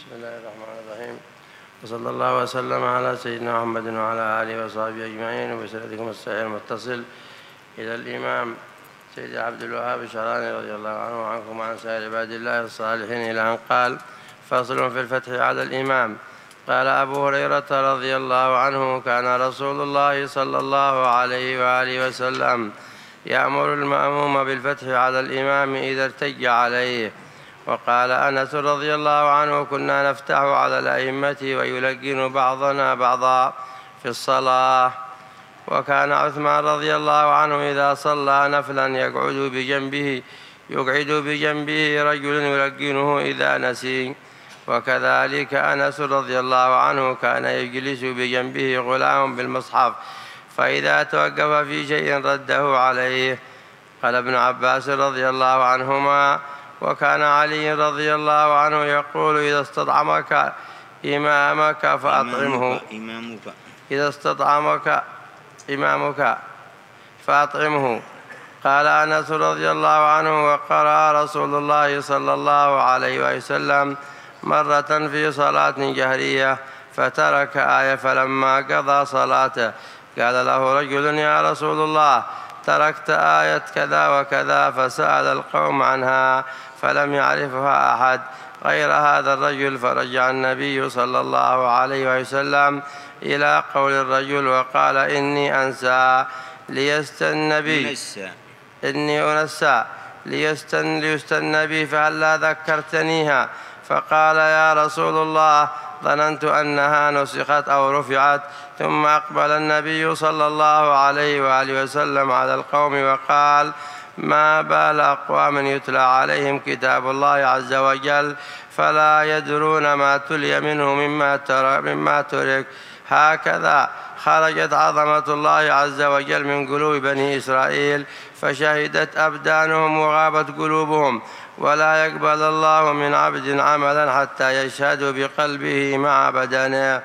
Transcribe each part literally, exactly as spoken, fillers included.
بسم الله الرحمن الرحيم، وصلى الله وسلم على سيدنا محمد وعلى آله وصحبه أجمعين، وبسندكم الصحيح المتصل إلى الإمام سيد عبد الوهاب الشعراني رضي الله عنه وعنكم وعن سائر عباد الله الصالحين إلى أن قال: فصل في الفتح على الإمام. قال أبو هريرة رضي الله عنه: كان رسول الله صلى الله عليه وآله وسلم يأمر المأموم بالفتح على الإمام إذا ارتج عليه. وقال أنس رضي الله عنه: كنا نفتح على الأئمة ويلقن بعضنا بعضا في الصلاة. وكان عثمان رضي الله عنه إذا صلى نفلا يقعد بجنبه يقعد بجنبه رجل يلقنه إذا نسي. وكذلك أنس رضي الله عنه كان يجلس بجنبه غلام بالمصحف، فإذا توقف في شيء رده عليه. قال ابن عباس رضي الله عنهما: وكان علي رضي الله عنه يقول: إذا استطعمك إمامك فأطعمه إمامك إذا استطعمك إمامك فأطعمه. قال أنس رضي الله عنه: وقرأ رسول الله صلى الله عليه وسلم مرة في صلاة جهرية فترك آية، فلما قضى صلاته قال له رجل: يا رسول الله، تركت آية كذا وكذا، فسأل القوم عنها فلم يعرفها أحد غير هذا الرجل. فرجع النبي صلى الله عليه وسلم إلى قول الرجل وقال: إني أنسى ليستن بي إني أنسى ليستن ليستن بي فهلا ذكرتنيها. فقال: يا رسول الله، ظننت أنها نسخت أو رفعت. ثم أقبل النبي صلى الله عليه وآله وسلم على القوم وقال: ما بال أقوام يتلى عليهم كتاب الله عز وجل فلا يدرون ما تلي منه مما ترك, مما ترك هكذا خرجت عظمة الله عز وجل من قلوب بني إسرائيل، فشهدت أبدانهم وغابت قلوبهم. ولا يقبل الله من عبد عملا حتى يشهد بقلبه مع بدنه.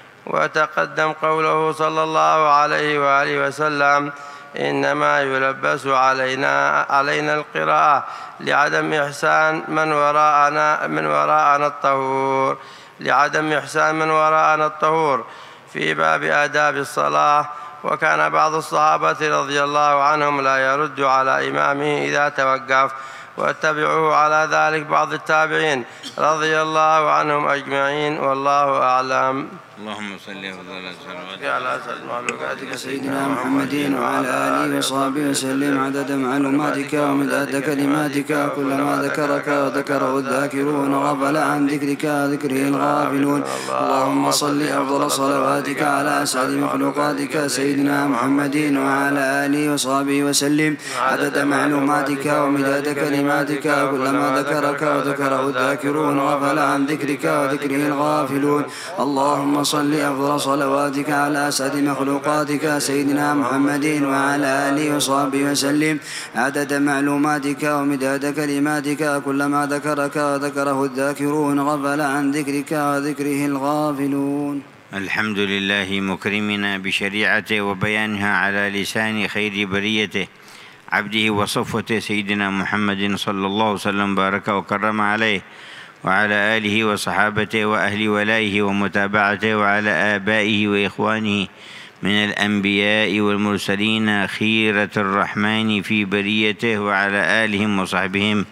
وتقدم قوله صلى الله عليه وآله وسلم: إنما يلبس علينا علينا القراءة لعدم إحسان من وراءنا من وراءنا الطهور لعدم إحسان من وراءنا الطهور في باب آداب الصلاة. وكان بعض الصحابة رضي الله عنهم لا يرد على إمامه إذا توقف، واتبعوه على ذلك بعض التابعين رضي الله عنهم أجمعين، والله أعلم. اللهم صل وسلم على سيدنا سيدنا محمد وعلى آله وصحبه وسلم عدد معلوماتك ومداد كلماتك. كلما ذكرك وذكره الذاكرون وغفل عن ذكرك ذكره الغافلون. اللهم صل أفضل صلواتك على أسعد مخلوقاتك سيدنا محمد وعلى آله وصحبه وسلم عدد معلوماتك ومداد كلماتك. كلما ذكرك وذكره الذاكرون وغفل عن ذكرك وذكره الغافلون. اللهم صل أفضل صلواتك على أسعد مخلوقاتك سيدنا محمد وعلى آله وصحبه وسلم عدد معلوماتك ومداد كلماتك. كلما ذكرك وذكره الذاكرون غفل عن ذكرك وذكره الغافلون. الحمد لله مكرمنا بشريعته وبيانها على لسان خير بريته عبده وصفوته سيدنا محمد صلى الله وسلم بارك وكرم عليه وعلى آله وصحابته وأهل ولائه ومتابعته وعلى آبائه وإخوانه من الأنبياء والمرسلين خيرة الرحمن في بريته وعلى آلهم وصحبهم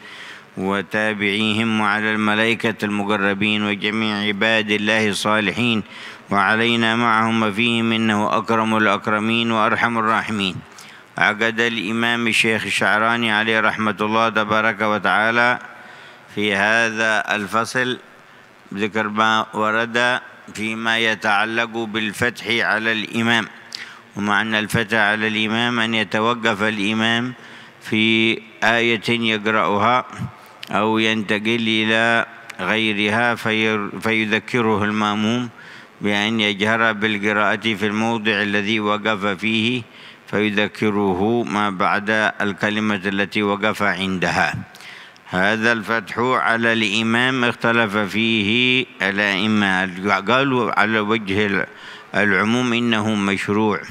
وتابعيهم وعلى الملائكة المقربين وجميع عباد الله الصالحين وعلينا معهم وفيهم إنه أكرم الأكرمين وأرحم الراحمين. عقد الإمام الشيخ الشعراني عليه رحمة الله تبارك وتعالى في هذا الفصل ذكر ما ورد فيما يتعلق بالفتح على الإمام. ومعنى الفتح على الإمام أن يتوقف الإمام في آية يقرأها أو ينتقل إلى غيرها فيذكره المأموم بأن يجهر بالقراءة في الموضع الذي وقف فيه، فيذكره ما بعد الكلمة التي وقف عندها. هذا الفتح على الإمام اختلف فيه الأئمة، قالوا على وجه العموم إنه مشروع،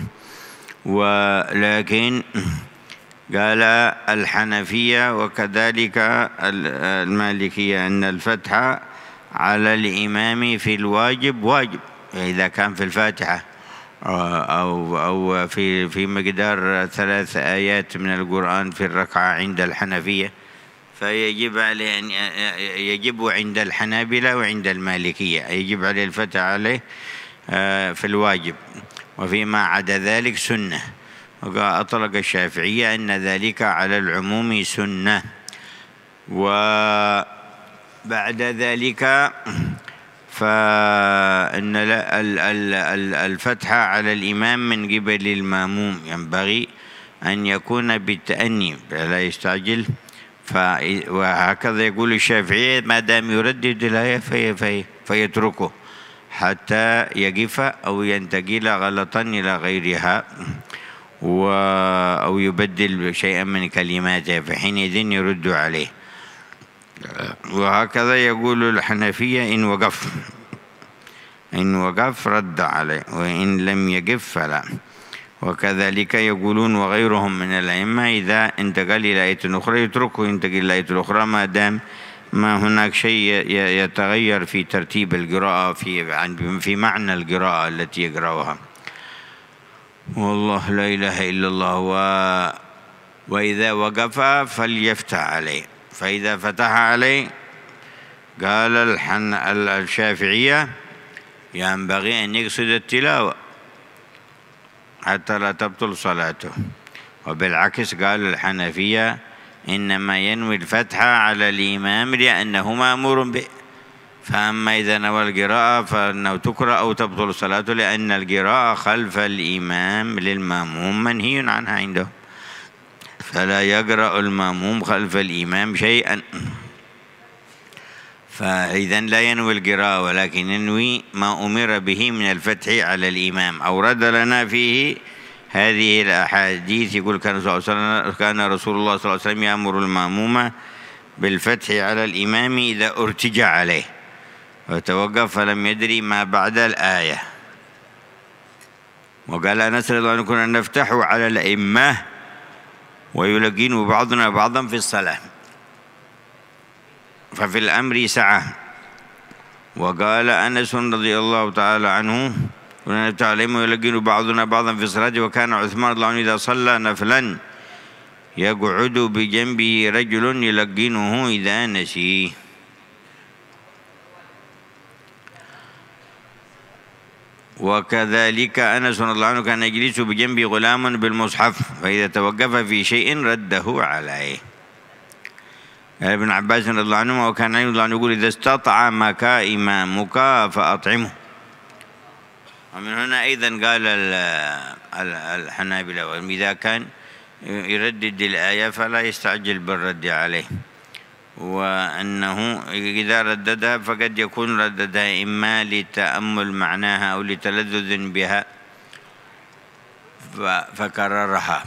ولكن قال الحنفية وكذلك المالكية أن الفتح على الإمام في الواجب واجب، إذا كان في الفاتحة أو أو في في مقدار ثلاث آيات من القرآن في الركعة عند الحنفية، فيجب عليه أن يجب عند الحنابلة وعند المالكية يجب عليه الفتح عليه في الواجب، وفيما عدا ذلك سنة. وأطلق الشافعية أن ذلك على العموم سنة. وبعد ذلك فإن الفتح على الإمام من قبل الماموم ينبغي أن يكون بالتأني لا يستعجل. وهكذا يقول الشافعي ما دام يردد الآية في في فيتركه حتى يقف أو ينتقل غلطا إلى غيرها أو يبدل شيئا من كلماته، فحينئذ يرد عليه. وهكذا يقول الحنفية إن وقف إن وقف رد عليه، وإن لم يقف فلا. وكذلك يقولون وغيرهم من الأئمة إذا انتقل إلى آية أخرى يتركه ينتقل إلى آية أخرى ما دام ما هناك شيء يتغير في ترتيب القراءة في في معنى القراءة التي يقرأها. والله لا إله إلا الله. و وإذا وقف فليفتح عليه، فإذا فتح عليه قال الحن الشافعية ينبغي أن يقصد التلاوة حتى لا تبطل صلاته، وبالعكس قال الحنفية إنما ينوي الفتح على الإمام لأنه مأمور به، فأما إذا نوى القراءة فإنه تقرأ أو تبطل صلاته، لأن القراءة خلف الإمام للمأموم منهي عنها عنده، فلا يقرأ المأموم خلف الإمام شيئا. فإذا لا ينوي القراءة ولكن ينوي ما أمر به من الفتح على الإمام. أورد لنا فيه هذه الأحاديث يقول كان كان رسول الله صلى الله عليه وسلم يأمر المأموم بالفتح على الإمام إذا ارتجع عليه وتوقف فلم يدري ما بعد الآية. وقال أنس رضي الله عنه كنا نفتح على الأئمة ويلقين بعضنا بعضا في الصلاة، ففي الأمر سعة. وقال أنس رضي الله تعالى عنه كنا نفتح عليهم ويلقين بعضنا بعضا في الصلاة، وكان عثمان رضي الله عنه إذا صلى نفلا يقعد بجنبه رجل يلقنه إذا نسي. وكذلك أنس رضي الله عنه كان يجلس بجنبه غلام بالمصحف فإذا توقف في شيء رده عليه. ابن عباس رضي الله عنه وكان علي رضي الله عنه يقول إذا استطعمك إمامك فأطعمه. ومن هنا أيضا قال الحنابلة إذا كان يردد الآية فلا يستعجل بالرد عليه، وأنه إذا رددها فقد يكون رددها إما لتأمل معناها أو لتلذذ بها فكررها،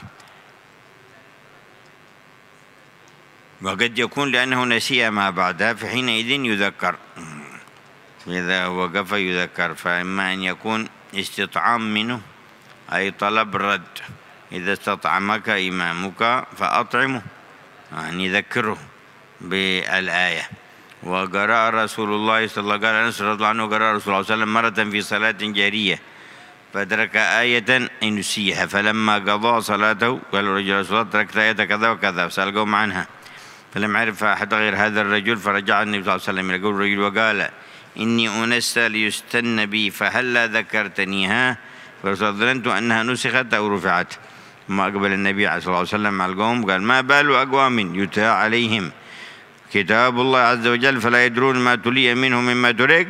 وقد يكون لأنه نسي ما بعدها فحينئذ يذكر، إذا وقف يذكر. فإما أن يكون استطعام منه أي طلب رد، إذا استطعمك إمامك فأطعمه يعني ذكره بالآية. وقرأ رسول الله صلى الله عليه وسلم رضي الله عنه قرأ رسول الله صلى الله عليه وسلم مرة في صلاة جارية فترك آية نسيها، فلما قضى صلاته قال الرجل رسول الله تركت آية كذا وكذا فسأل قوم عنها فلم يعرف أحد غير هذا الرجل، فرجع النبي صلى الله عليه وسلم إلى قول الرجل وقال إني أنسى ليستن بي فهلا ذكرتنيها، فظننت أنها نسخت أو رفعت. ثم أقبل النبي صلى الله عليه وسلم على القوم قال ما بال أقوام يتلى عليهم كتاب الله عز وجل فلا يدرون ما تلي منه مما ترك.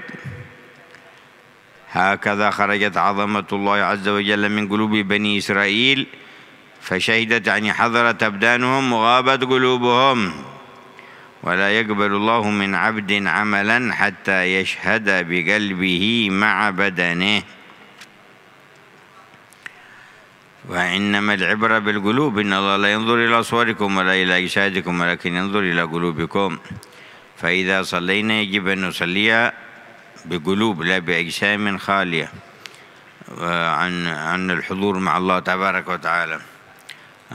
هكذا خرجت عظمة الله عز وجل من قلوب بني إسرائيل فشهدت يعني حضرت أبدانهم وغابت قلوبهم، ولا يقبل الله من عبد عملا حتى يشهد بقلبه مع بدنه. وإنما العبرة بالقلوب، إن الله لا ينظر إلى صوركم ولا إلى أجسادكم ولكن ينظر إلى قلوبكم. فإذا صلينا يجب أن نصلي بقلوب لا بأجسام خالية عن عن الحضور مع الله تبارك وتعالى.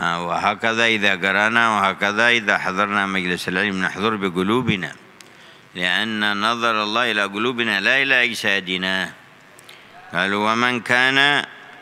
وهكذا إذا قرأنا وهكذا إذا حضرنا مجلس العلم نحضر بقلوبنا لأن نظر الله إلى قلوبنا لا إلى أجسادنا. قالوا ومن كان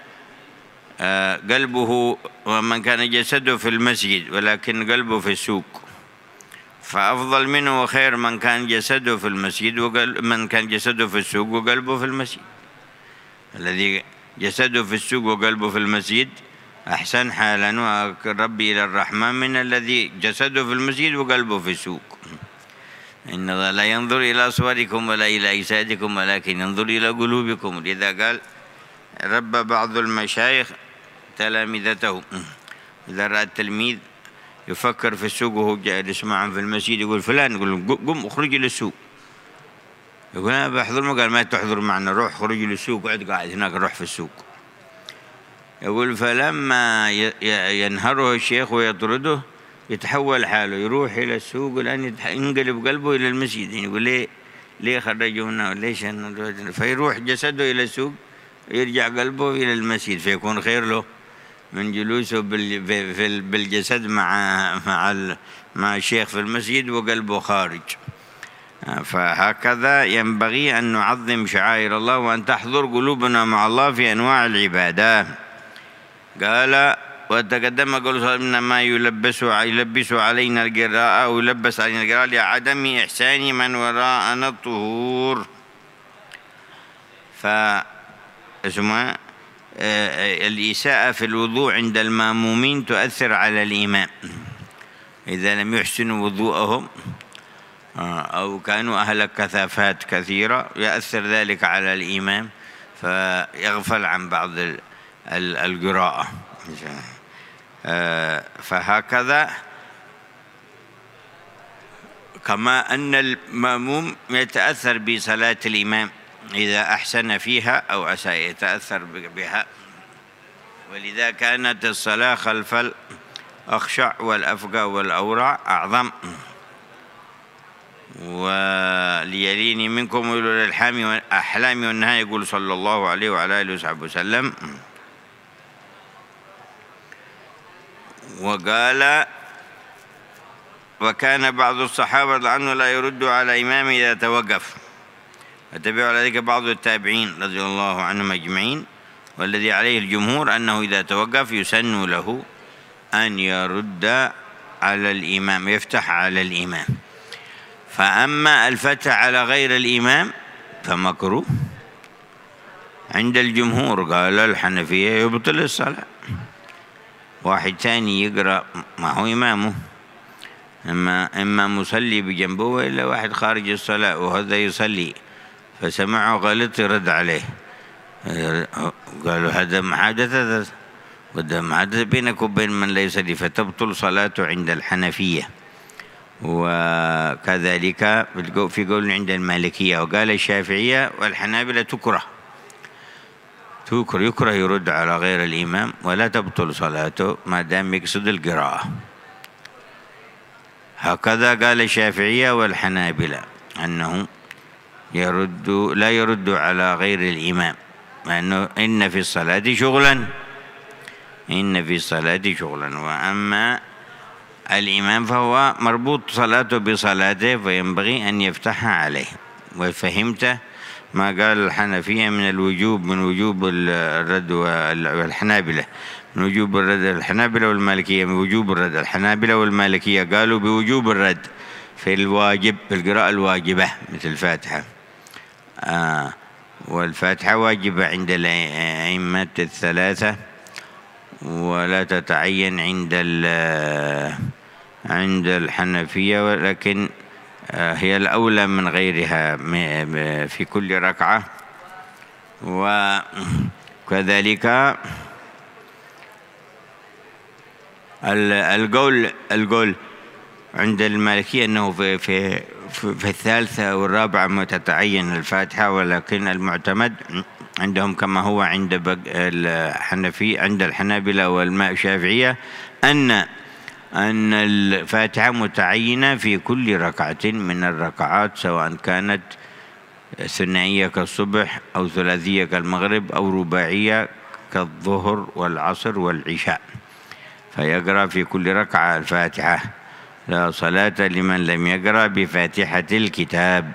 قلبه ومن كان جسده في المسجد ولكن قلبه في السوق، فأفضل منه وخير من كان جسده في المسجد ومن كان جسده في السوق وقلبه في المسجد. الذي جسده في السوق وقلبه في المسجد أحسن حالا وأقرب إلى الرحمن من الذي جسده في المسجد وقلبه في السوق. إن الله لا ينظر إلى صوركم ولا إلى أجسادكم ولكن ينظر إلى قلوبكم. لذا قال رب بعض المشايخ تلامذته، إذا رأى التلميذ يفكر في السوق وهو جالس معهم في المسجد يقول فلان، يقول قم اخرج للسوق، يقول أنا بحضر ما، قال ما تحضر معنا، روح خرج للسوق وقعد قاعد هناك، روح في السوق. يقول فلما ينهره الشيخ ويطرده يتحول حاله، يروح إلى السوق والآن ينقلب قلبه إلى المسجد. يعني يقول ليه ليه خرجونا ليش؟ فيروح جسده إلى السوق يرجع قلبه إلى المسجد، فيكون خير له من جلوسه بالجسد مع مع مع الشيخ في المسجد وقلبه خارج. فهكذا ينبغي أن نعظم شعائر الله وأن تحضر قلوبنا مع الله في أنواع العبادة. قال وتقدم قول صلى الله عليه وسلم إنما يلبس يلبس علينا القراءة أو يلبس علينا القراءة لعدم إحسان من وراءنا الطهور. ف اسمها الإساءة في الوضوء عند المامومين تؤثر على الإمام، إذا لم يحسنوا وضوءهم أو كانوا أهل كثافات كثيرة يؤثر ذلك على الإمام فيغفل عن بعض القراءة. فهكذا كما أن الماموم يتأثر بصلاة الإمام إذا أحسن فيها أو أساء يتأثر بها، ولذا كانت الصلاة خلف الأخشع والأفقى والأورع أعظم. وليليني منكم أولو الأحلام والنهى، يقول صلى الله عليه وعلى آله وصحبه وسلم. وقال وكان بعض الصحابة لأنه لا يرد على إمامه إذا توقف، وتبع على ذلك بعض التابعين رضي الله عنهم أجمعين. والذي عليه الجمهور أنه إذا توقف يسن له أن يرد على الإمام، يفتح على الإمام. فأما الفتح على غير الإمام فمكروه عند الجمهور. قال الحنفية يبطل الصلاة. واحد ثاني يقرأ معه إمامه، إما إما مصلي بجنبه وإلا واحد خارج الصلاة وهذا يصلي فسمعه غلط يرد عليه، قالوا هذا محادثة وده محادثة بينك وبين من لا يصلي، فتبطل صلاته عند الحنفية. وكذلك في قول عند المالكية. وقال الشافعية والحنابلة تكره تكره يكره يرد على غير الإمام ولا تبطل صلاته ما دام يقصد القراءة. هكذا قال الشافعية والحنابلة أنه يرد لا يرد على غير الإمام، لأنه إن في الصلاة شغلا إن في الصلاة شغلا وأما الإمام فهو مربوط صلاته بصلاته فينبغي أن يفتح عليه. وفهمت ما قال الحنفية من الوجوب من وجوب الرد والحنابلة من وجوب الرد الحنابلة والمالكية من وجوب الرد الحنابلة والمالكية قالوا بوجوب الرد في الواجب في القراءة الواجبة مثل الفاتحة. آه والفاتحة واجبة عند الأئمة الثلاثة ولا تتعين عند عند الحنفية، ولكن هي الأولى من غيرها في كل ركعة. وكذلك القول القول عند المالكية أنه في في في الثالثة والرابعة تتعين الفاتحة، ولكن المعتمد عندهم كما هو عند الحنفي عند الحنابلة والشافعية أن أن الفاتحة متعينة في كل ركعة من الركعات، سواء كانت ثنائية كالصبح أو ثلاثية كالمغرب أو رباعية كالظهر والعصر والعشاء، فيقرأ في كل ركعة الفاتحة. لا صلاة لمن لم يقرأ بفاتحة الكتاب.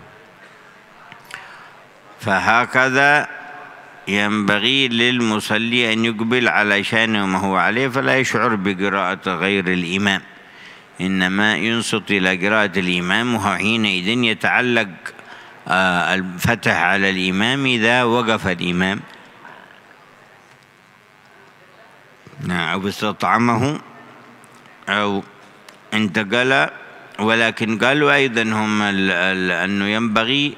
فهكذا ينبغي للمصلي أن يقبل على شأنه وما هو عليه، فلا يشعر بقراءة غير الإمام، إنما ينصت إلى قراءة الإمام، وحينئذ يتعلق الفتح على الإمام إذا وقف الإمام أو استطعمه أو انتقل. ولكن قالوا أيضا هم أنه ينبغي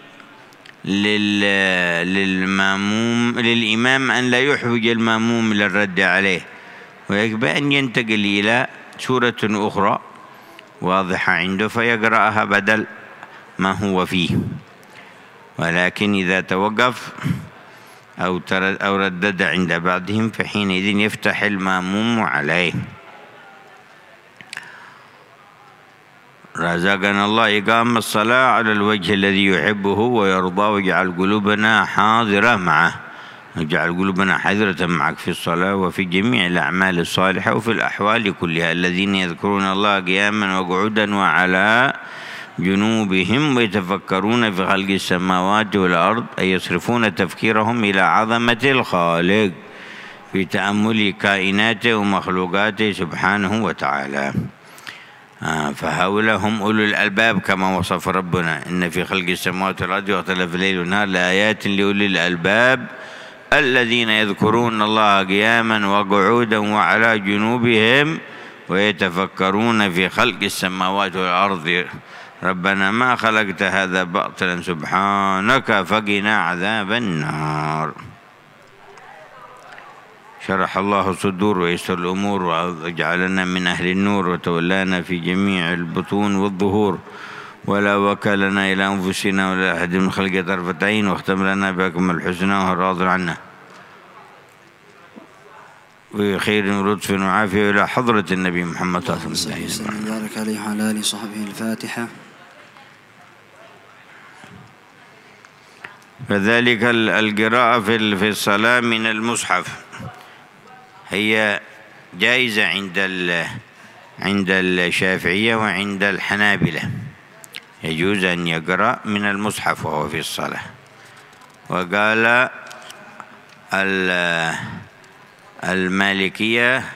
للماموم للإمام أن لا يحوج الماموم للرد عليه، ويجب أن ينتقل إلى سورة أخرى واضحة عنده فيقرأها بدل ما هو فيه. ولكن إذا توقف أو أو ردد عند بعضهم فحينئذ يفتح الماموم عليه. رزقنا الله إقام الصلاة على الوجه الذي يحبه ويرضى، ويجعل قلوبنا حاضرة معه، ويجعل قلوبنا حاضرة معك في الصلاة وفي جميع الأعمال الصالحة وفي الأحوال كلها. الذين يذكرون الله قياما وقعودا وعلى جنوبهم ويتفكرون في خلق السماوات والأرض، أي يصرفون تفكيرهم إلى عظمة الخالق في تأمل كائناته ومخلوقاته سبحانه وتعالى. فهؤلاء هم أولو الألباب كما وصف ربنا: إن في خلق السماوات والأرض واختلاف الليل والنهار لآيات لأولي الألباب الذين يذكرون الله قياما وقعودا وعلى جنوبهم ويتفكرون في خلق السماوات والأرض ربنا ما خلقت هذا باطلا سبحانك فقنا عذاب النار. شرح الله الصدور ويسر الأمور وجعلنا من أهل النور وتولانا في جميع البطون والظهور، ولا وكلنا إلى أنفسنا ولا أحد من خلق طرفة عين، واختم لنا بكم الحسنى وهو راض عنا بخير ولطف وعافية إلى حضرة النبي محمد صلى الله عليه وسلم. بارك عليه وعلى آله وصحبه. الفاتحة. فذلك القراءة في الصلاة من المصحف هي جائزة عند عند الشافعية وعند الحنابلة، يجوز أن يقرأ من المصحف وهو في الصلاة. وقال المالكية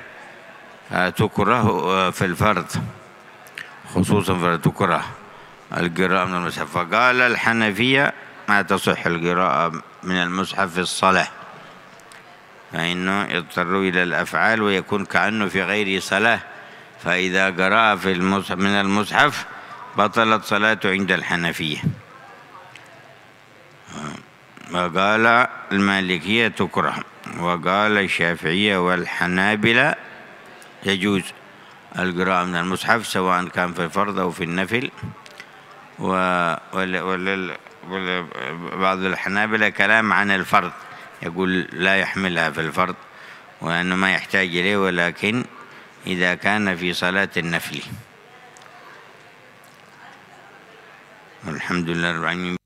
تكره في الفرض، خصوصا تكره القراءة من المصحف. فقال الحنفية ما تصح القراءة من المصحف في الصلاة، فإنه يضطر إلى الأفعال ويكون كأنه في غير صلاة، فإذا قرأ في المصحف من المصحف بطلت صلاته عند الحنفية. وقال المالكية تكره، وقال الشافعية والحنابلة يجوز القراءة من المصحف سواء كان في الفرض أو في النفل. وبعض الحنابلة كلام عن الفرض، يقول لا يحملها في الفرض وأنه ما يحتاج إليه، ولكن إذا كان في صلاة النفل. الحمد لله رب العالمين.